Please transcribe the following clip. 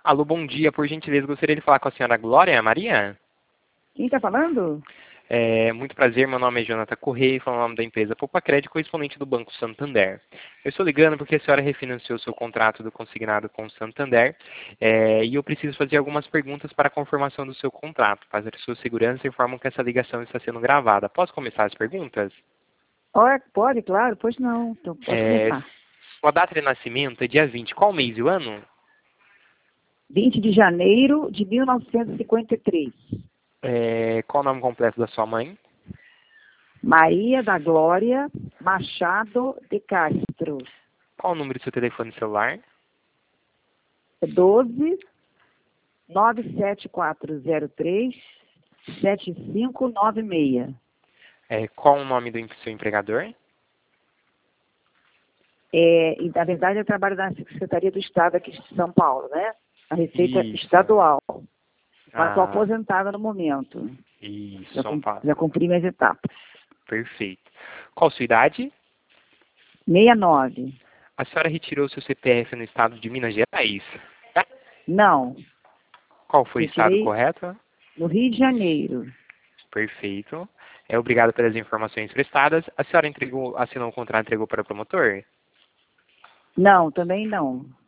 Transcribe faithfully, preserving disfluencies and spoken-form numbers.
Alô, bom dia. Por gentileza, gostaria de falar com a senhora Glória Maria? Quem está falando? É, muito prazer, meu nome é Jonathan Correia, falo o nome da empresa Poupa Crédito, correspondente do Banco Santander. Eu estou ligando porque a senhora refinanciou seu contrato do consignado com o Santander é, e eu preciso fazer algumas perguntas para a confirmação do seu contrato. Para a sua segurança, informam que essa ligação está sendo gravada. Posso começar as perguntas? Olha, pode, claro, pois não. Então, pode É, começar. sua data de nascimento é dia vinte. Qual mês e o ano? vinte de janeiro de mil novecentos e cinquenta e três. É, qual o nome completo da sua mãe? Maria da Glória Machado de Castro. Qual o número do seu telefone celular? doze, nove sete quatro zero três, sete cinco nove seis. É, qual o nome do seu empregador? É, e, na verdade, eu trabalho na Secretaria do Estado aqui de São Paulo, né? A Receita Isso. Estadual. Mas estou Ah, aposentada no momento. isso, Já, São cum- Paulo. já cumpri minhas etapas. Perfeito. Qual a sua idade? sessenta e nove. A senhora retirou seu C P F no estado de Minas Gerais? Não, Qual foi o estado retirei correto? no Rio de Janeiro. Perfeito. É, obrigado pelas informações prestadas. A senhora entregou, assinou o contrato e entregou para o promotor? Não, também não.